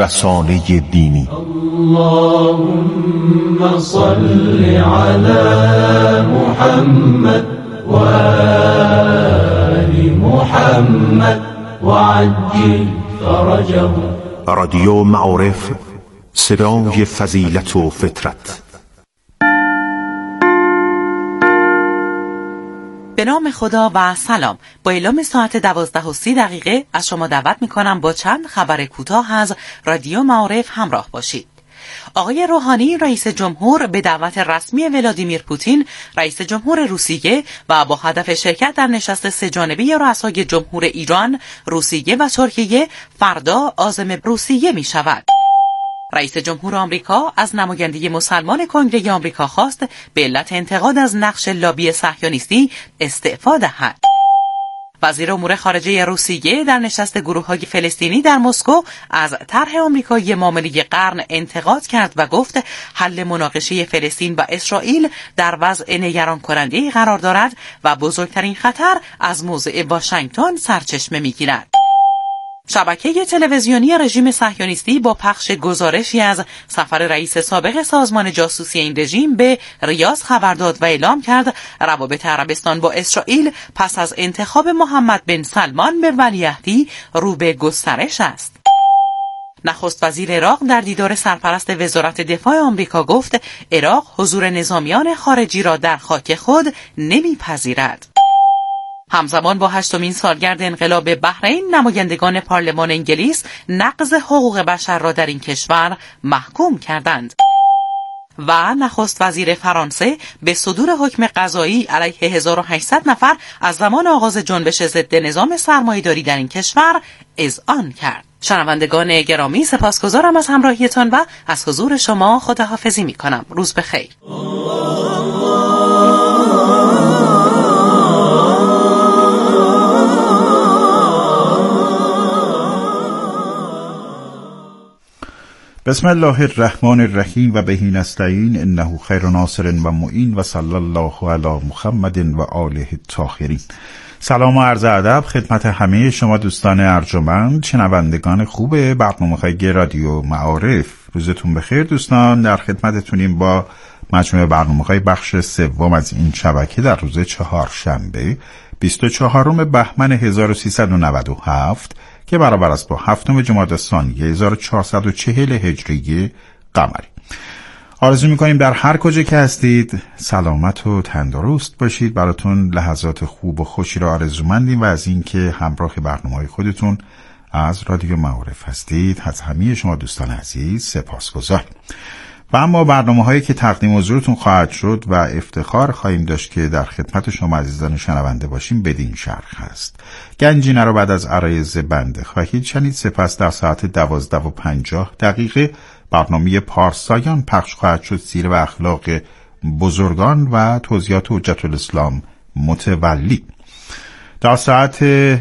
رسانه دینی. اللهم صل علی محمد و آل محمد و عجل فرجه. رادیو معارف، صدای فضیلت و فطرت. به نام خدا و سلام. با اعلام ساعت 12:30 از شما دعوت میکنم با چند خبر کوتاه از رادیو معارف همراه باشید. آقای روحانی رئیس جمهور به دعوت رسمی ولادیمیر پوتین رئیس جمهور روسیه و با هدف شرکت در نشست سه‌جانبه رؤسای جمهور ایران، روسیه و ترکیه فردا عازم روسیه می شود. رئیس جمهور آمریکا از نماینده مسلمان کنگره آمریکا خواست به علت انتقاد از نقش لابی صهیونیستی استعفا دهد. وزیر امور خارجه روسیه در نشست گروه‌های فلسطینی در مسکو از طرح آمریکایی معامله قرن انتقاد کرد و گفت حل مناقشه فلسطین و اسرائیل در وضع نگران کننده قرار دارد و بزرگترین خطر از موضع واشنگتن سرچشمه می‌گیرد. شبکه تلویزیونی رژیم صهیونیستی با پخش گزارشی از سفر رئیس سابق سازمان جاسوسی این رژیم به ریاض خبر داد و اعلام کرد روابط عربستان با اسرائیل پس از انتخاب محمد بن سلمان به ولیعهدی رو به گسترش است. نخست وزیر عراق در دیدار سرپرست وزارت دفاع آمریکا گفت عراق حضور نظامیان خارجی را در خاک خود نمیپذیرد. همزمان با 8مین سالگرد انقلاب بحرین، نمایندگان پارلمان انگلیس نقض حقوق بشر را در این کشور محکوم کردند. و نخست وزیر فرانسه به صدور حکم قضایی علیه 1800 نفر از زمان آغاز جنبش ضد نظام سرمایه‌داری در این کشور اذعان کرد. شنوندگان گرامی، سپاسگزارم از همراهیتان و از حضور شما خداحافظی می‌کنم. روز بخیر. بسم الله الرحمن الرحیم و بهی نستعین انه خیر ناصر و معین و صلی الله علی محمد و آله الطاهرین. سلام و عرض ادب خدمت همه شما دوستان ارجمند، شنوندگان خوب برنامه‌های رادیو معارف. روزتون بخیر دوستان. در خدمتتونیم با مجموعه برنامه‌های بخش سوم از این شبکه در روز چهارشنبه 24 بهمن 1397 که برابر است با 7 جمادی الثانی 1440 هجری قمری. آرزو می‌کنیم در هر کجا که هستید سلامت و تندرست باشید. براتون لحظات خوب و خوشی را آرزومندیم و از اینکه همراه برنامه‌های خودتون از رادیو معارف هستید از همه شما دوستان عزیز سپاسگزاریم. و اما برنامه‌هایی که تقدیم حضورتون خواهد شد و افتخار خواهیم داشت که در خدمت شما عزیزان شنونده باشیم بدین شرح هست. گنجینه رو بعد از عرایض بنده خواهید شنید. سپس در ساعت 12:50 برنامه پارسایان پخش خواهد شد. سیر و اخلاق بزرگان و توضیحات حجت الاسلام متولی. در ساعت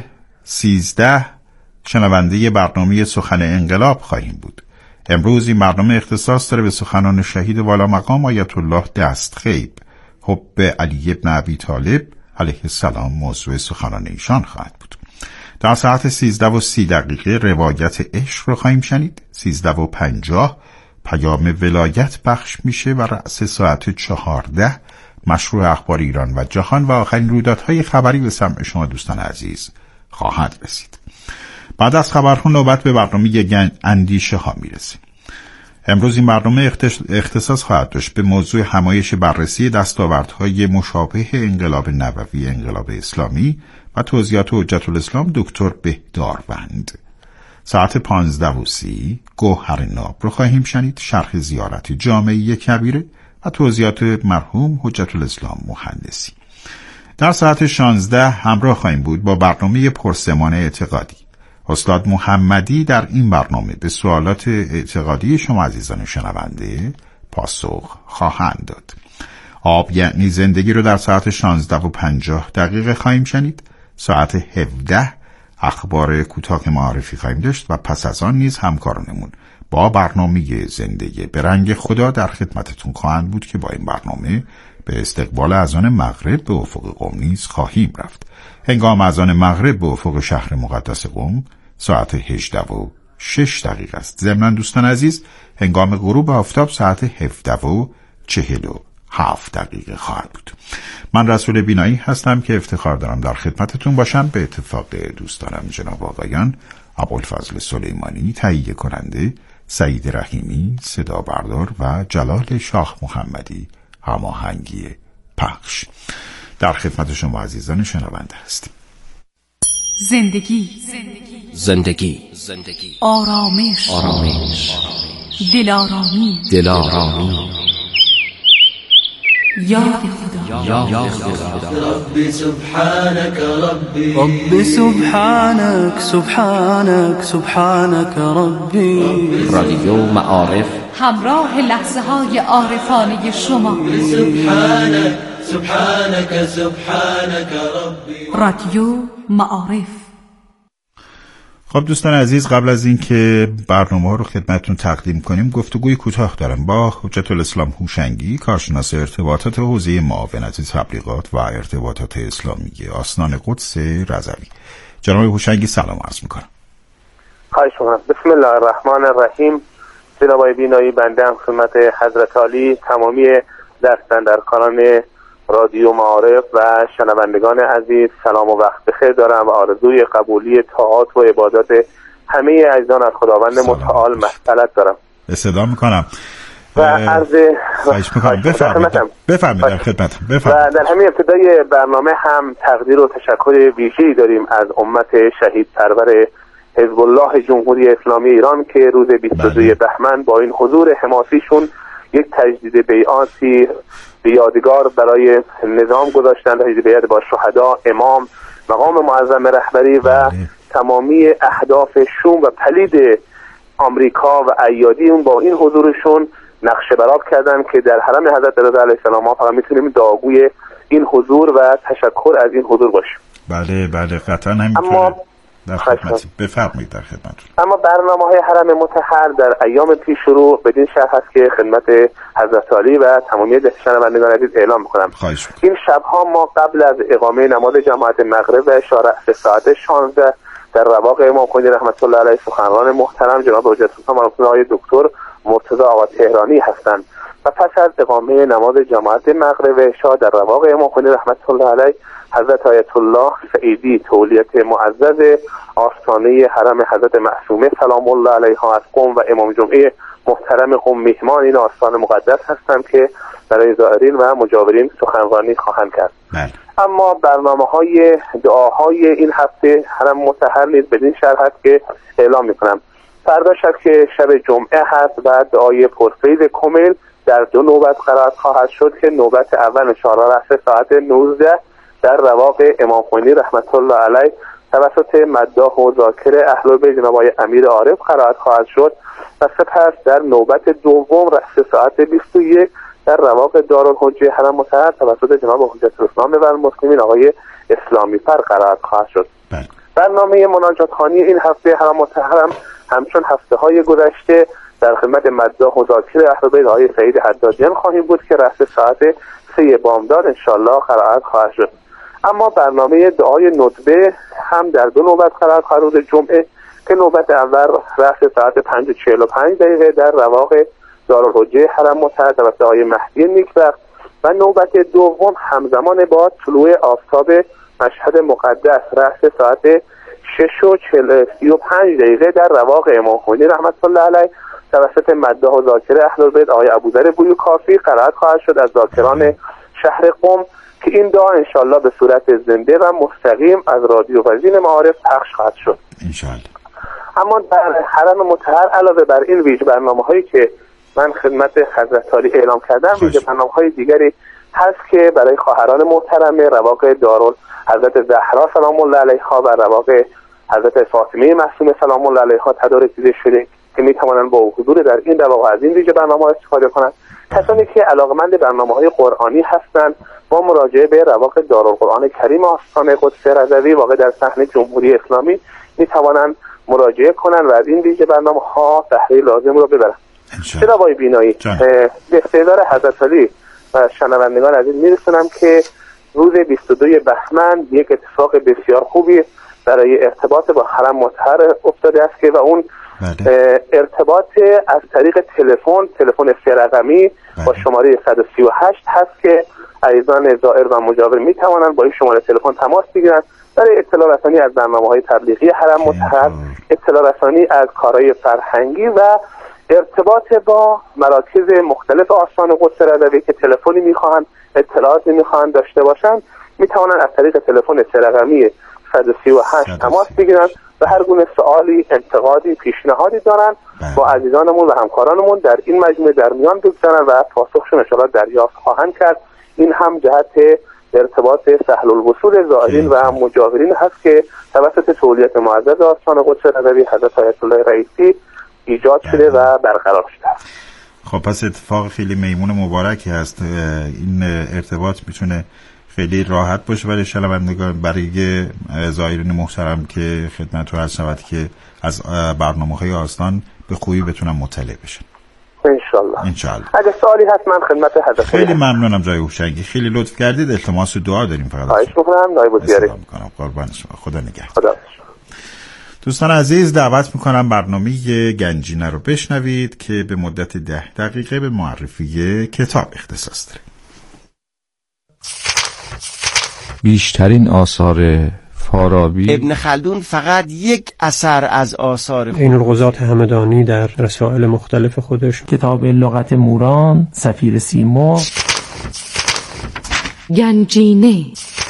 13 شنونده برنامه سخن انقلاب خواهیم بود. امروز این برنامه اختصاص داره به سخنان شهید والا مقام آیت الله دستخیب. حب علی بن ابی طالب علیه السلام موضوع سخنان ایشان خواهد بود. در ساعت 13:30 روایت عشق رو خواهیم شنید. 13:50 پیام ولایت پخش میشه و رأس ساعت 14 مشروع اخبار ایران و جهان و آخرین رویدادهای خبری به سمع شما دوستان عزیز خواهد رسید. بعد از خبرها نوبت به برنامه اندیشه ها میرسیم. امروز این برنامه اختصاص خواهد داشت به موضوع همایش بررسی دستاوردهای مشابه انقلاب نووی انقلاب اسلامی و توضیحات حجت الاسلام دکتر بهداروند. ساعت 15:30 گوهر ناب رو خواهیم شنید، شرح زیارت جامعه کبیره و توضیحات مرحوم حجت الاسلام مهندسی. در ساعت 16 همراه خواهیم بود با برنامه پرسمان اعتقادی. استاد محمدی در این برنامه به سوالات اعتقادی شما عزیزان شنونده پاسخ خواهند داد. آب یعنی زندگی رو در ساعت 16:50 خواهیم شنید. ساعت 17 اخبار کوتاه معرفی خواهیم داشت و پس از آن نیز همکارانمون با برنامه زندگی به رنگ خدا در خدمتتون خواهند بود که با این برنامه به استقبال اذان مغرب به افق قم نیز خواهیم رفت. هنگام اذان مغرب به افق شهر مقدس قم ساعت 18:60 6 دقیقه است. ضمناً دوستان عزیز هنگام غروب آفتاب ساعت 17:47 خواهد بود. من رسول بینایی هستم که افتخار دارم در خدمتتون باشم. به اتفاق دوستانم جناب آقایان ابوالفضل سلیمانی تهیه کننده، سعید رحیمی صدا بردار و جلال شاه محمدی هماهنگی پخش. در خدمت شما عزیزان شنونده هستیم. زندگی آرامش دلآرامی یاد خدا ربی سبحانك ربی سبحانك ربی. رادیو معارف همراه لحظه های عارفانه شما. سبحانك ربی. رادیو معارف. خب دوستان عزیز، قبل از اینکه برنامه رو خدمتتون تقدیم کنیم گفتگوی کوتاه دارم با حجت الاسلام هوشنگی، کارشناس ارتباطات حوزه معاونت تبلیغات و ارتباطات اسلامی آستان قدس رضوی. جناب هوشنگی سلام عرض میکنم. خواهش میکنم. بسم الله الرحمن الرحیم. جناب بینایی، بنده هم خدمت حضرت عالی، تمامی دستاندرکاران رادیو معارف و شنوندگان عزیز سلام و وقت بخیر دارم و آرزوی قبولی طاعات و عبادات همه عزیزان از خداوند متعال مسئلت دارم. استدعا میکنم و عرض بفرمایید در خدمتم. و در همین ابتدای برنامه هم تقدیر و تشکر ویژه‌ای داریم از امت شهید سرور حزب الله جمهوری اسلامی ایران که روز 22 بهمن با این حضور حماسیشون یک تجدید بیعاتی به یادگار برای نظام گذاشتن، تجدید بیعت با شهدا، امام، مقام معظم رهبری و تمامی اهداف شوم و پلید آمریکا و ایادی اون با این حضورشون نقشه براب کردن که در حرم حضرت رضا علیه السلام ما فقط میتونیم داغوی این حضور و تشکر از این حضور باشیم. بله قطعا همینطوره. در خدمتی. بفرمایید در خدمتتون. اما برنامه‌های حرم مطهر در ایام پیش رو بدین شرح هست که خدمت حضرت عالی و تمامی شنوندگان عزیز اعلام می‌کنم. این شب‌ها ما قبل از اقامه نماز جماعت مغرب و اشاره به ساعت 16 در رواق امام خمینی رحمت الله علیه سخنران محترم جناب حجت الاسلام آقای دکتر مرتضی آقا تهرانی هستند و پس از اقامه نماز جماعت مغرب و عشا در رواق امام خمینی رحمت الله علیه حضرت آیت الله سعیدی تولیت معزز آستانه حرم حضرت معصومه سلام الله علیها از قم و امام جمعه محترم قم میهمان این آستان مقدس هستند که برای زائرین و مجاورین سخنرانی خواهند کرد. اما برنامه‌های دعاهای این هفته حرم مطهر نیز بدین شرح است که اعلام می‌کنم. فردا شب که شب جمعه هست و دعای پرفیض کمیل در 2 نوبت قرار خواهد شد که نوبت اول انشاءالله رأس ساعت 19 در رواق امام خمینی رحمت الله علیه توسط مداح و ذاکر اهل بیت جناب آقای امیر عارف قرائت خواهد شد و سپس در نوبت دوم رأس ساعت 21 در رواق دارالحجه حرم مطهر توسط جناب حجت الاسلام و المسلمین آقای اسلامی فر قرائت خواهد شد. برنامه مناجات خوانی این هفته حرم مطهر همچون هفته‌های گذشته در خدمت مداح و ذاکر اهل بیت آقای سعید حدادیان خواهیم بود که رأس ساعت 3 بامداد انشالله قرائت خواهد شد. اما برنامه دعای ندبه هم در 2 نوبت قرار خواهد روز جمعه که نوبت اول رأس ساعت 5:45 در رواق دارالحجه حرم مطهر توسط آقای مهدی نیکبخت و نوبت دوم همزمان با طلوع آفتاب مشهد مقدس رأس ساعت 6:35 در رواق امام خمینی رحمت الله علیه توسط مداح و ذاکر اهل بیت آقای ابوذر بویکافی قرائت خواهد شد از ذاکران شهر قم که این دعا انشالله به صورت زنده و مستقیم از رادیو وزین معارف پخش خواهد شد انشالله. اما در حرم مطهر علاوه بر این ویژه برنامه‌هایی که من خدمت حضرت عالی اعلام کردم ویژه برنامه‌های دیگری هست که برای خواهران محترم رواق دارال حضرت زهرا سلام الله علیها و رواق حضرت فاطمه معصومه سلام الله علیها تدارک دیده شده که میتوانند با حضور در این رواق از این ویژه برنامه استفاده کنند. کسانی که علاقمند برنامه‌های قرآنی هستند با مراجعه به رواق دارالقرآن کریم آستان قدس رضوی واقع در صحن جمهوری اسلامی میتوانند مراجعه کنند و از این ویژه برنامه‌ها بهره لازم را ببرند. جناب آقای بینایی، به استحضار حضرت علی و شنوندگان عزیز میرسونم که روز 22 بهمن یک اتفاق بسیار خوبی برای ارتباط با حرم مطهر افتاده است که و اون ارتباط از طریق تلفن 3 رقمی با شماره 138 هست که عزیزان زائر و مجاور می توانند با این شماره تلفن تماس بگیرند برای اطلاع رسانی از برنامه‌های تبلیغی حرم مطهر، اطلاع رسانی از کارهای فرهنگی و ارتباط با مراکز مختلف آستان قدس رضوی که تلفنی می‌خواهند، اطلاعاتی می‌خواهند داشته باشند، می‌توانند از طریق تلفن 3 رقمی 138 تماس بگیرند و هر گونه سوالی، انتقادی، پیشنهادی دارند با عزیزانمون و همکارانمون در این مجموعه در میان بگذارند و پاسخشون ان شاءالله دریافت خواهند کرد. این هم جهت ارتباط سهل الوصول زائرین و مجاورین هست که توسط تولیت معزز آستان قدس رضوی حضرت آیت الله رئیسی ایجاد شده و برقرار شده. خب پس اتفاق خیلی میمون مبارکی هست. این ارتباط میتونه خیلی راحت باشه برای شنوندگان، برای زائرین محترم که خدمت رو عرض شود که از برنامه‌های آستان به خوبی بتونن مطلع بشن. انشالله. اگه سوالی هست من خدمت حضرت. خیلی ممنونم جای هوشنگی، خیلی لطف کردید. التماس دعا داریم فقط. خواهش می‌کنم نایب الوزیر. قربان شما. خدا نگهدار. دوستان عزیز، دعوت میکنم برنامه گنجینه رو بشنوید که به مدت 10 دقیقه به معرفی کتاب اختصاص داره. بیشترین آثار فارابی ابن خلدون فقط یک اثر از آثار عین القضات همدانی در رسائل مختلف خودش، کتاب لغت موران، سفیر سیمرغ، گنجینه.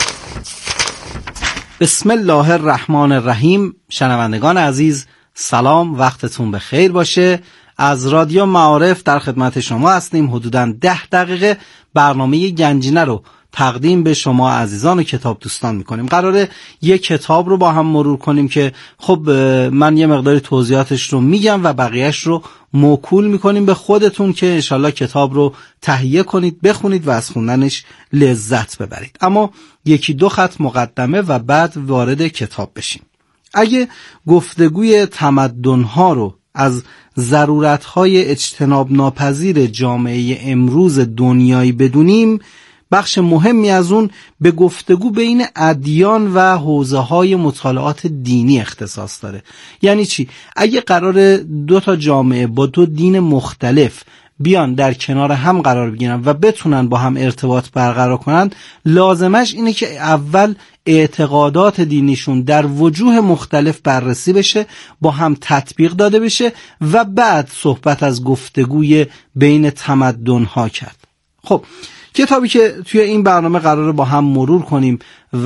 بسم الله الرحمن الرحیم. شنوندگان عزیز سلام، وقتتون به خیر باشه. از رادیو معارف در خدمت شما هستیم. حدوداً 10 دقیقه برنامه گنجینه رو تقدیم به شما عزیزان و کتاب دوستان میکنیم. قراره یک کتاب رو با هم مرور کنیم که خب من یه مقداری توضیحاتش رو میگم و بقیهش رو موکول میکنیم به خودتون که انشالله کتاب رو تهیه کنید، بخونید و از خوندنش لذت ببرید. اما 1-2 خط مقدمه و بعد وارد کتاب بشیم. اگه گفتگوی تمدن‌ها رو از ضرورت‌های اجتناب ناپذیر جامعه امروز دنیایی بدونیم، بخش مهمی از اون به گفتگو بین ادیان و حوزه‌های مطالعات دینی اختصاص داره. یعنی چی؟ اگه قرار 2 تا جامعه با 2 دین مختلف بیان در کنار هم قرار بگیرن و بتونن با هم ارتباط برقرار کنن، لازمش اینه که اول اعتقادات دینیشون در وجوه مختلف بررسی بشه، با هم تطبیق داده بشه و بعد صحبت از گفتگوی بین تمدن‌ها کرد. خب کتابی که توی این برنامه قراره با هم مرور کنیم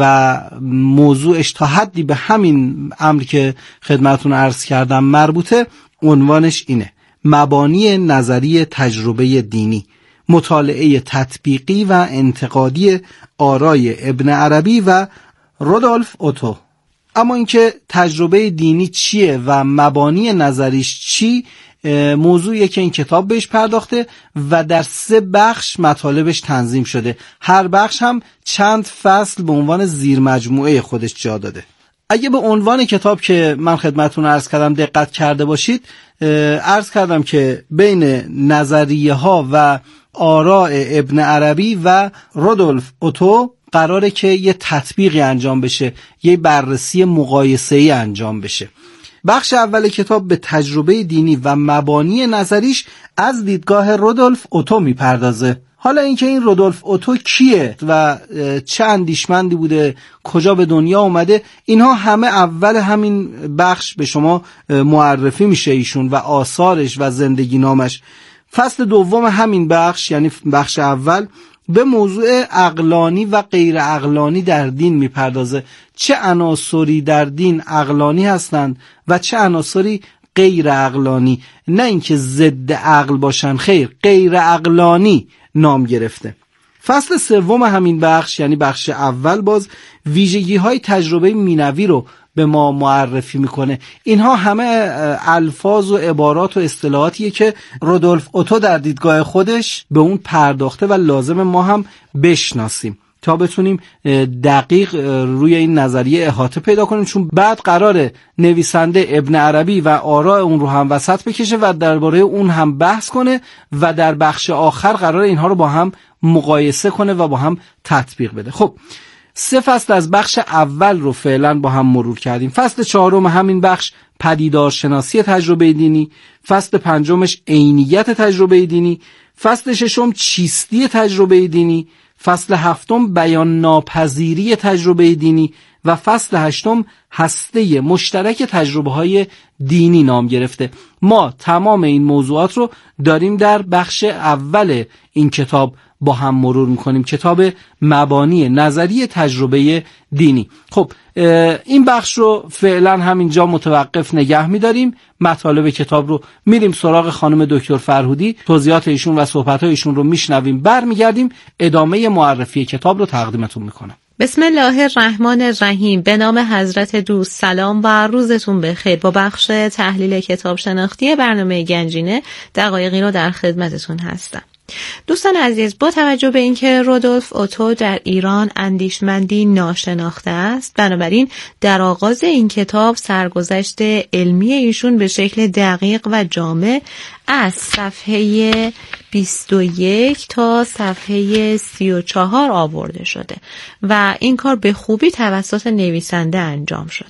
و موضوعش تا حدی به همین امر که خدمتتون عرض کردم مربوطه، عنوانش اینه: مبانی نظری تجربه دینی، مطالعه تطبیقی و انتقادی آرای ابن عربی و رودولف اوتو. اما اینکه تجربه دینی چیه و مبانی نظریش چی، موضوعیه که این کتاب بهش پرداخته و در 3 بخش مطالبش تنظیم شده. هر بخش هم چند فصل به عنوان زیر مجموعه خودش جا داده. اگه به عنوان کتاب که من خدمتتون عرض کردم دقت کرده باشید، عرض کردم که بین نظریه ها و آراء ابن عربی و رودولف اوتو قراره که یه تطبیقی انجام بشه، یه بررسی مقایسه‌ای انجام بشه. بخش اول کتاب به تجربه دینی و مبانی نظریش از دیدگاه رودولف اوتو میپردازه. حالا اینکه این رودولف اوتو کیه و چه اندیشمندی بوده، کجا به دنیا اومده، اینها همه اول همین بخش به شما معرفی میشه ایشون و آثارش و زندگی نامش. فصل دوم همین بخش، یعنی بخش اول، به موضوع عقلانی و غیر عقلانی در دین میپردازه. چه عناصری در دین عقلانی هستند و چه عناصری غیر عقلانی، نه اینکه ضد عقل باشن، خیر، غیر عقلانی نام گرفته. فصل سوم همین بخش، یعنی بخش اول، باز ویژگی های تجربه مینوی رو به ما معرفی میکنه. اینها همه الفاظ و عبارات و اصطلاحاتیه که رودولف اوتو در دیدگاه خودش به اون پرداخته و لازم ما هم بشناسیم تا بتونیم دقیق روی این نظریه احاطه پیدا کنیم، چون بعد قراره نویسنده ابن عربی و آراء اون رو هم وسط بکشه و درباره اون هم بحث کنه و در بخش آخر قراره اینها رو با هم مقایسه کنه و با هم تطبیق بده. خب 3 فصل از بخش اول رو فعلا با هم مرور کردیم. فصل 4 همین بخش پدیدارشناسی تجربه دینی، فصل 5 عینیت تجربه دینی، فصل 6 چیستی تجربه دینی، فصل 7 بیان ناپذیری تجربه دینی و فصل 8 هسته مشترک تجربه های دینی نام گرفته. ما تمام این موضوعات رو داریم در بخش اول این کتاب با هم مرور میکنیم، کتاب مبانی نظری تجربه دینی. خب این بخش رو فعلا همینجا متوقف نگه میداریم. مطالب کتاب رو میریم سراغ خانم دکتر فرهودی، توضیحات ایشون و صحبت ایشون رو میشنویم، برمیگردیم ادامه معرفی کتاب رو تقدیمتون میکنم. بسم الله الرحمن الرحیم. به نام حضرت دوست، سلام و روزتون بخیر. با بخش تحلیل کتاب شناختی برنامه گنجینه دقایقی رو در خدمتتون هستم. دوستان عزیز، با توجه به اینکه رودولف اوتو در ایران اندیشمندی ناشناخته است، بنابراین در آغاز این کتاب سرگذشت علمی ایشون به شکل دقیق و جامع از صفحه 21 تا صفحه 34 آورده شده و این کار به خوبی توسط نویسنده انجام شده.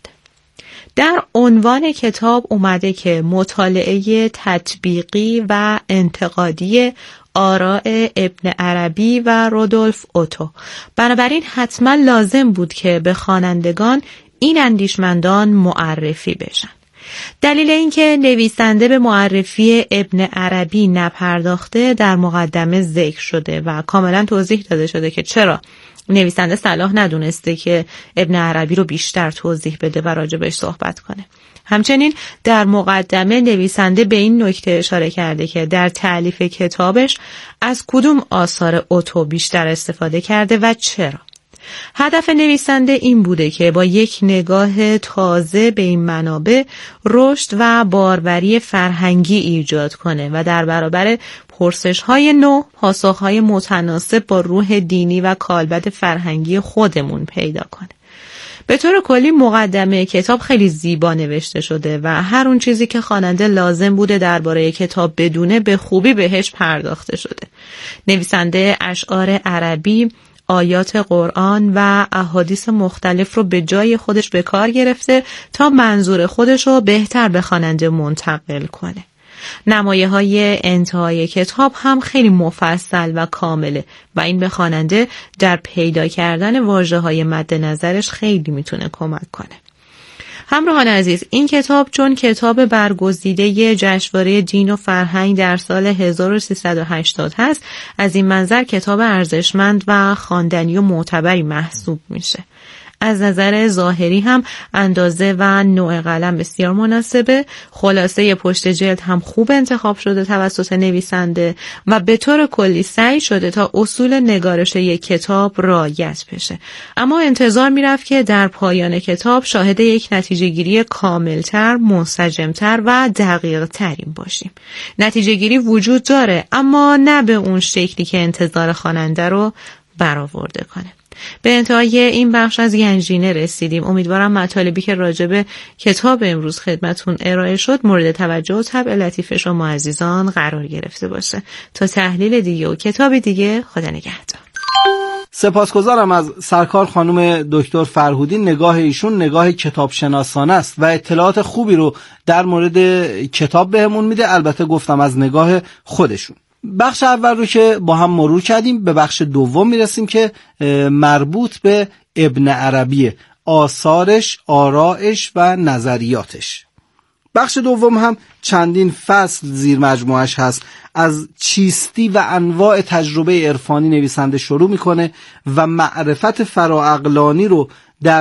در عنوان کتاب اومده که مطالعه تطبیقی و انتقادی آراء ابن عربی و رودولف اوتو. بنابراین حتما لازم بود که به خوانندگان این اندیشمندان معرفی بشن. دلیل اینکه نویسنده به معرفی ابن عربی نپرداخته در مقدمه ذکر شده و کاملا توضیح داده شده که چرا نویسنده صلاح ندونسته که ابن عربی رو بیشتر توضیح بده و راجبش صحبت کنه. همچنین در مقدمه نویسنده به این نکته اشاره کرده که در تألیف کتابش از کدوم آثار اوتو بیشتر استفاده کرده و چرا. هدف نویسنده این بوده که با یک نگاه تازه به این منابع رشد و باروری فرهنگی ایجاد کنه و در برابر پرسش‌های نو پاسخ‌های متناسب با روح دینی و کالبد فرهنگی خودمون پیدا کنه. به طور کلی مقدمه کتاب خیلی زیبا نوشته شده و هر اون چیزی که خواننده لازم بوده درباره کتاب بدونه به خوبی بهش پرداخته شده. نویسنده اشعار عربی، آیات قرآن و احادیث مختلف رو به جای خودش به کار گرفته تا منظور خودش رو بهتر به خواننده منتقل کنه. نمایه‌های انتهای کتاب هم خیلی مفصل و کامله و این به خواننده در پیدا کردن واژه‌های مد نظرش خیلی میتونه کمک کنه. همراهان عزیز، این کتاب چون کتاب برگزیده جشنواره دین و فرهنگ در سال 1380 هست، از این منظر کتاب ارزشمند و خواندنی و معتبری محسوب میشه. از نظر ظاهری هم اندازه و نوع قلم بسیار مناسبه. خلاصه پشت جلد هم خوب انتخاب شده توسط نویسنده و به طور کلی سعی شده تا اصول نگارش یک کتاب رعایت بشه. اما انتظار میرفت که در پایان کتاب شاهد یک نتیجه گیری کاملتر، منسجمتر و دقیق ترین باشیم. نتیجه گیری وجود داره اما نه به اون شکلی که انتظار خواننده رو برآورده کنه. به انتهای این بخش از گنجینه رسیدیم. امیدوارم مطالبی که راجب کتاب امروز خدمتون ارائه شد مورد توجه و طبع لطیف شما عزیزان قرار گرفته باشه. تا تحلیل دیگه و کتاب دیگه، خدا نگهدار. سپاسگزارم از سرکار خانم دکتر فرهودی. نگاه ایشون نگاه کتاب شناسانه است و اطلاعات خوبی رو در مورد کتاب بهمون میده. البته گفتم از نگاه خودشون. بخش اول رو که با هم مرور کردیم، به بخش دوم میرسیم که مربوط به ابن عربی، آثارش، آرائش و نظریاتش. بخش دوم هم چندین فصل زیر مجموعش هست. از چیستی و انواع تجربه عرفانی نویسنده شروع میکنه و معرفت فراعقلانی رو در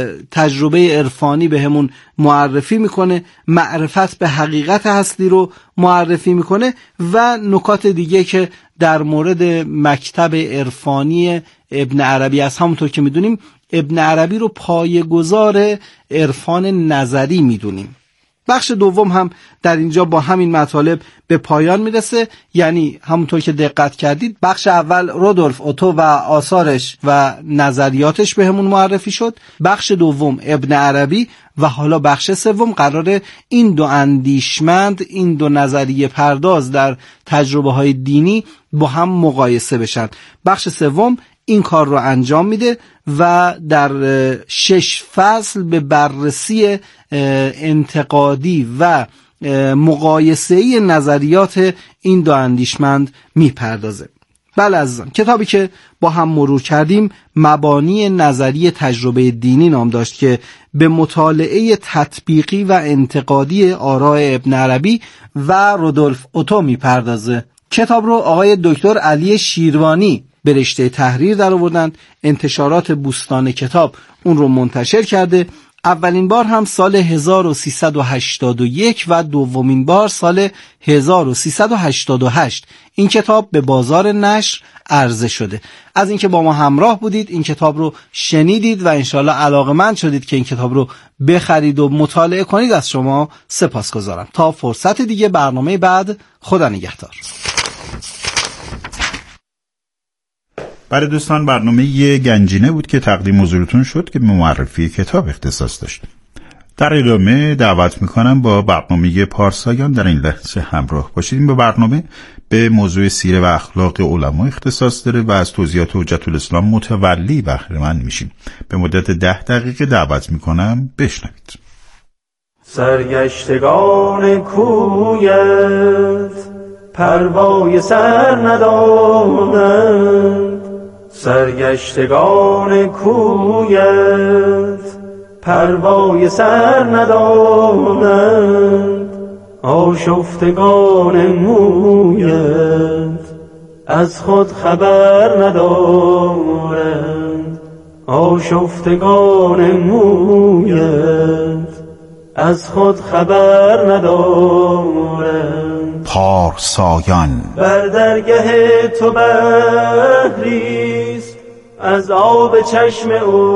تجربه عرفانی به همون معرفی میکنه، معرفت به حقیقت هستی رو معرفی میکنه و نکات دیگه که در مورد مکتب عرفانی ابن عربی است. همونطور که میدونیم ابن عربی رو پایه‌گذار عرفان نظری میدونیم. بخش دوم هم در اینجا با همین مطالب به پایان میرسه. یعنی همونطور که دقت کردید بخش اول رودولف اوتو و آثارش و نظریاتش به همون معرفی شد، بخش دوم ابن عربی و حالا بخش سوم قراره این دو اندیشمند، این دو نظریه پرداز در تجربه های دینی با هم مقایسه بشن. بخش سوم این کار رو انجام میده و در 6 فصل به بررسی انتقادی و مقایسه‌ای نظریات این دو اندیشمند میپردازه. بله عزیزان، کتابی که با هم مرور کردیم مبانی نظری تجربه دینی نام داشت که به مطالعه تطبیقی و انتقادی آراء ابن عربی و رودولف اوتو میپردازه. کتاب رو آقای دکتر علی شیروانی به رشته تحریر در آوردند. انتشارات بوستان کتاب اون رو منتشر کرده. اولین بار هم سال 1381 و دومین بار سال 1388 این کتاب به بازار نشر عرضه شده. از اینکه با ما همراه بودید، این کتاب رو شنیدید و انشالله علاقه‌مند شدید که این کتاب رو بخرید و مطالعه کنید، از شما سپاسگزارم. تا فرصت دیگه، برنامه بعد، خدا نگهدار. برای دوستان برنامه گنجینه بود که تقدیم حضورتون شد که به معرفی کتاب اختصاص داشت. در ادامه دعوت میکنم با برنامه پارسایان در این لحظه همراه باشید. این برنامه به موضوع سیره و اخلاق علما اختصاص داره و از توضیحات حجت الاسلام متولی بهره مند میشیم. به مدت 10 دقیقه دعوت میکنم بشنوید. سرگشتگان کویت پروای سر ندادند، سرگشتگان کویت پروای سر ندادند، آشفتگان مویت از خود خبر ندارند، آشفتگان مویت از خود خبر ندارند. پارسایان بر درگه تو بحریست از آب چشم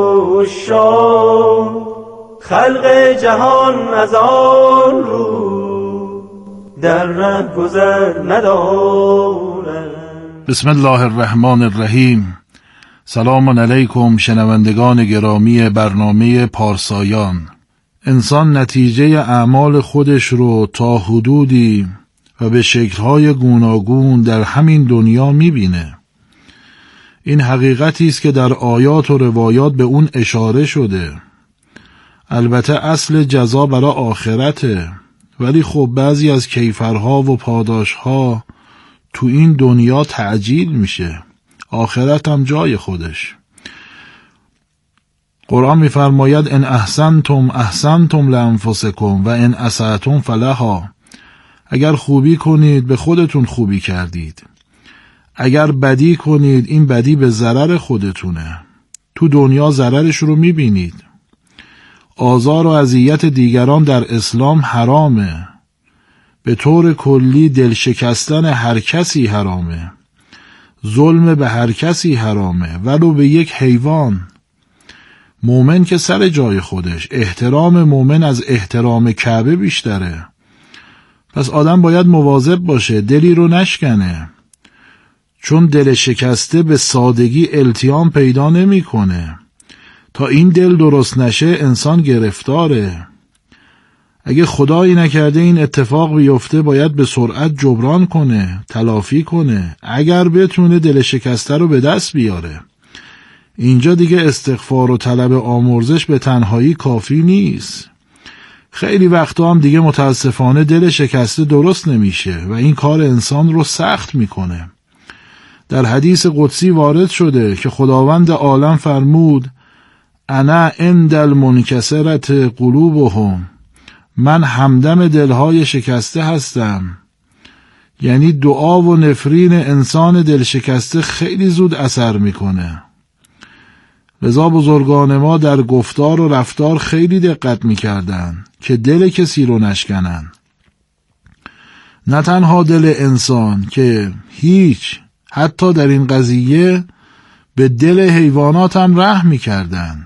عشاق، خلق جهان از آن رو در ره گذر ندارند. بسم الله الرحمن الرحیم. سلام علیکم شنوندگان گرامی برنامه پارسایان. انسان نتیجه اعمال خودش رو تا حدودی و به شکل‌های گوناگون در همین دنیا می‌بینه. این حقیقتی است که در آیات و روایات به اون اشاره شده. البته اصل جزا برای آخرته، ولی خب بعضی از کیفرها و پاداشها تو این دنیا تعجیل میشه، آخرت هم جای خودش. قرآن می‌فرماید ان احسنتم احسنتم لانفسکم و ان اسأتم فلها. اگر خوبی کنید به خودتون خوبی کردید، اگر بدی کنید این بدی به ضرر خودتونه. تو دنیا ضررش رو میبینید. آزار و اذیت دیگران در اسلام حرامه. به طور کلی دل شکستن هر کسی حرامه. ظلم به هر کسی حرامه، ولو به یک حیوان. مومن که سر جای خودش، احترام مومن از احترام کعبه بیشتره. پس آدم باید مواظب باشه دلی رو نشکنه، چون دل شکسته به سادگی التیام پیدا نمیکنه. تا این دل درست نشه انسان گرفتاره. اگه خدایی نکرده این اتفاق بیفته باید به سرعت جبران کنه، تلافی کنه، اگر بتونه دل شکسته رو به دست بیاره. اینجا دیگه استغفار و طلب آمرزش به تنهایی کافی نیست. خیلی وقتا هم دیگه متاسفانه دل شکسته درست نمیشه و این کار انسان رو سخت میکنه. در حدیث قدسی وارد شده که خداوند عالم فرمود انا عند المنکسرت قلوبهم، من همدم دلهای شکسته هستم. یعنی دعا و نفرین انسان دل شکسته خیلی زود اثر میکنه. لذا بزرگان ما در گفتار و رفتار خیلی دقت میکردن که دل کسی رو نشکنن. نه تنها دل انسان که هیچ، حتی در این قضیه به دل حیوانات هم رحم میکردن.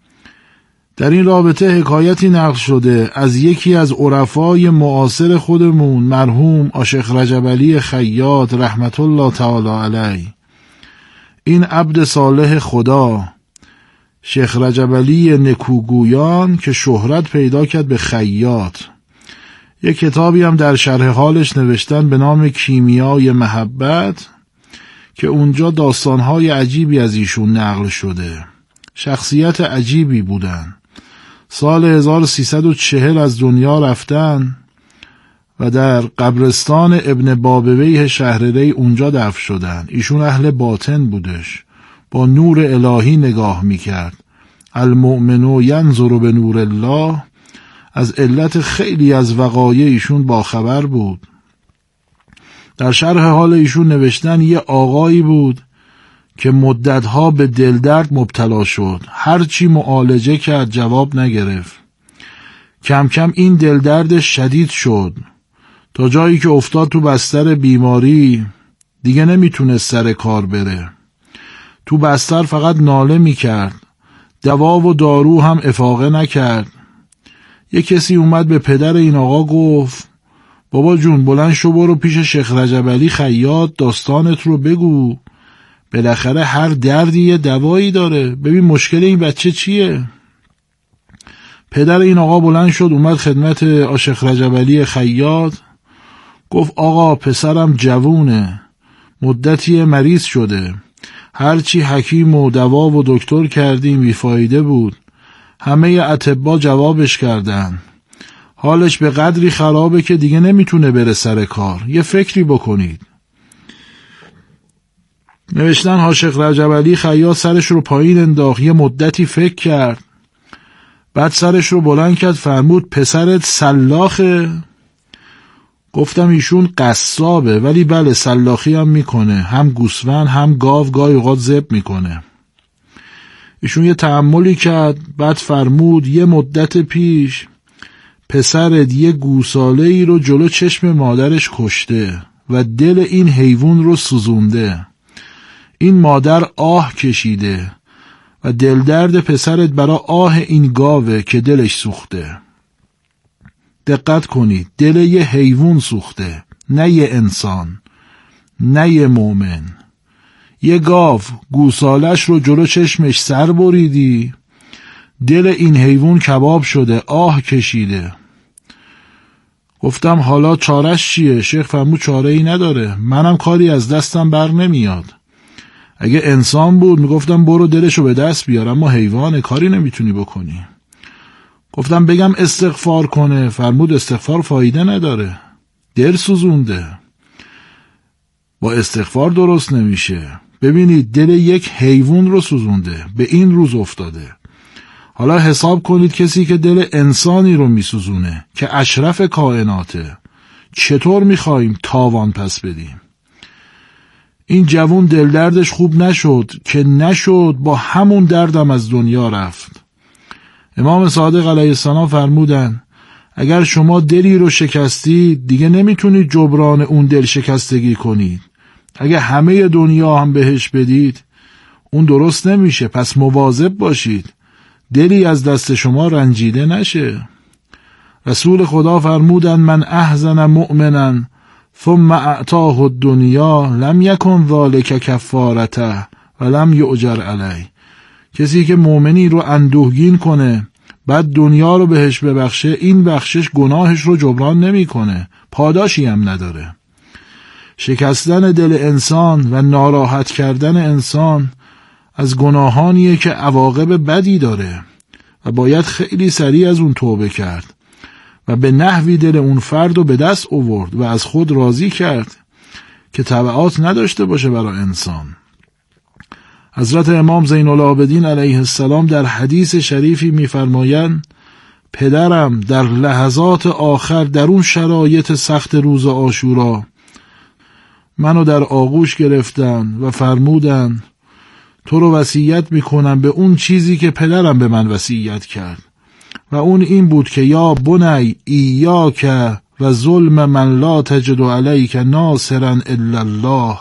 در این رابطه حکایتی نقل شده از یکی از عرفای معاصر خودمون، مرحوم آشیخ رجب علی خیاط رحمت الله تعالی علیه. این عبد صالح خدا شیخ رجب علی نکوگویان که شهرت پیدا کرد به خیاط، یک کتابی هم در شرح حالش نوشتن به نام کیمیای محبت که اونجا داستانهای عجیبی از ایشون نقل شده. شخصیت عجیبی بودن. سال 1340 از دنیا رفتن و در قبرستان ابن بابویه شهر ری اونجا دفن شدن. ایشون اهل باطن بودش، با نور الهی نگاه میکرد. المؤمن ینظر به نور الله. از علت خیلی از وقایع ایشون باخبر بود. در شرح حال ایشون نوشتن یه آقایی بود که مدتها به دلدرد مبتلا شد. هرچی معالجه کرد جواب نگرفت. کم کم این دلدرد شدید شد تا جایی که افتاد تو بستر بیماری، دیگه نمیتونست سر کار بره. تو بستر فقط ناله میکرد. دوا و دارو هم افاقه نکرد. یه کسی اومد به پدر این آقا گفت بابا جون بلند شو برو پیش شیخ رجب علی خیاط داستانت رو بگو. بالاخره هر دردی یه دوایی داره. ببین مشکل این بچه چیه؟ پدر این آقا بلند شد اومد خدمت شیخ رجب علی خیاط. گفت آقا پسرم جوونه، مدتی مریض شده. هرچی حکیم و دوا و دکتر کردیم بیفایده بود. همه اطباء جوابش کردن حالش به قدری خرابه که دیگه نمیتونه بره سر کار. یه فکری بکنید. نوشتن شیخ رجب علی خیاط سرش رو پایین انداخت. یه مدتی فکر کرد. بعد سرش رو بلند کرد فرمود پسرت سلاخه؟ گفتم ایشون قصابه ولی بله سلاخی هم میکنه، هم گوسفند هم گاو، گاهی اوقات ذبح میکنه. ایشون یه تأملی کرد. بعد فرمود یه مدت پیش پسرت یه گوساله ای رو جلو چشم مادرش کشته و دل این حیوان رو سوزونده. این مادر آه کشیده و دلدرد پسرت برای آه این گاوه که دلش سوخته. دقت کنید، دل یه حیوان سوخته، نه یه انسان، نه یه مومن. یه گاو گوسالش رو جلو چشمش سر بریدی، دل این حیوان کباب شده، آه کشیده. گفتم حالا چارش چیه؟ شیخ فرمود چاره ای نداره، منم کاری از دستم بر نمیاد. اگه انسان بود میگفتم برو دلشو به دست بیار، اما حیوانه، کاری نمیتونی بکنی. گفتم بگم استغفار کنه. فرمود استغفار فایده نداره، دل سوزونده، با استغفار درست نمیشه. ببینید دل یک حیوان رو سوزونده، به این روز افتاده. حالا حساب کنید کسی که دل انسانی رو میسوزونه که اشرف کائناته، چطور میخواییم تاوان پس بدیم؟ این جوون دل دردش خوب نشد که نشد، با همون دردم از دنیا رفت. امام صادق علیه السلام فرمودن اگر شما دلی رو شکستید دیگه نمیتونید جبران اون دل شکستگی کنید. اگه همه دنیا هم بهش بدید اون درست نمیشه. پس مواظب باشید دلی از دست شما رنجیده نشه. رسول خدا فرمودن من احزن مؤمنا ثم اعطاه الدنیا لم یکن ذلک کفارته و لم یؤجر علیه. کسی که مؤمنی رو اندوهگین کنه بعد دنیا رو بهش ببخشه، این بخشش گناهش رو جبران نمیکنه، پاداشی هم نداره. شکستن دل انسان و ناراحت کردن انسان از گناهانیه که عواقب بدی داره و باید خیلی سریع از اون توبه کرد و به نحوی دل اون فرد رو به دست آورد و از خود راضی کرد که تبعات نداشته باشه برای انسان. حضرت امام زین العابدین علیه السلام در حدیث شریفی می‌فرمایند پدرم در لحظات آخر در اون شرایط سخت روز عاشورا منو در آغوش گرفتن و فرمودن تو رو وصیت میکنم به اون چیزی که پدرم به من وصیت کرد و اون این بود که یا بنی ایاک و ظلم من لا تجد علیک ناصرا الا الله.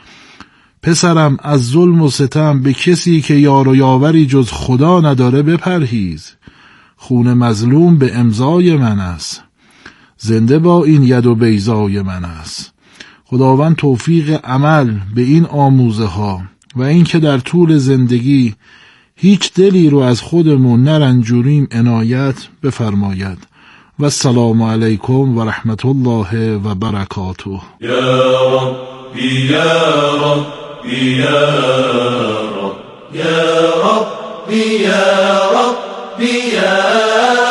پسرم از ظلم و ستم به کسی که یار و یاوری جز خدا نداره بپرهیز. خون مظلوم به امضای من است، زنده با این ید و بیضای من است. خداوند توفیق عمل به این آموزه ها و این که در طول زندگی هیچ دلی رو از خودمون نرنجوریم عنایت بفرماید. و السلام علیکم و رحمت الله و برکاته. یا ربی یا ربی یا رب یا رب ربي يا ربي يا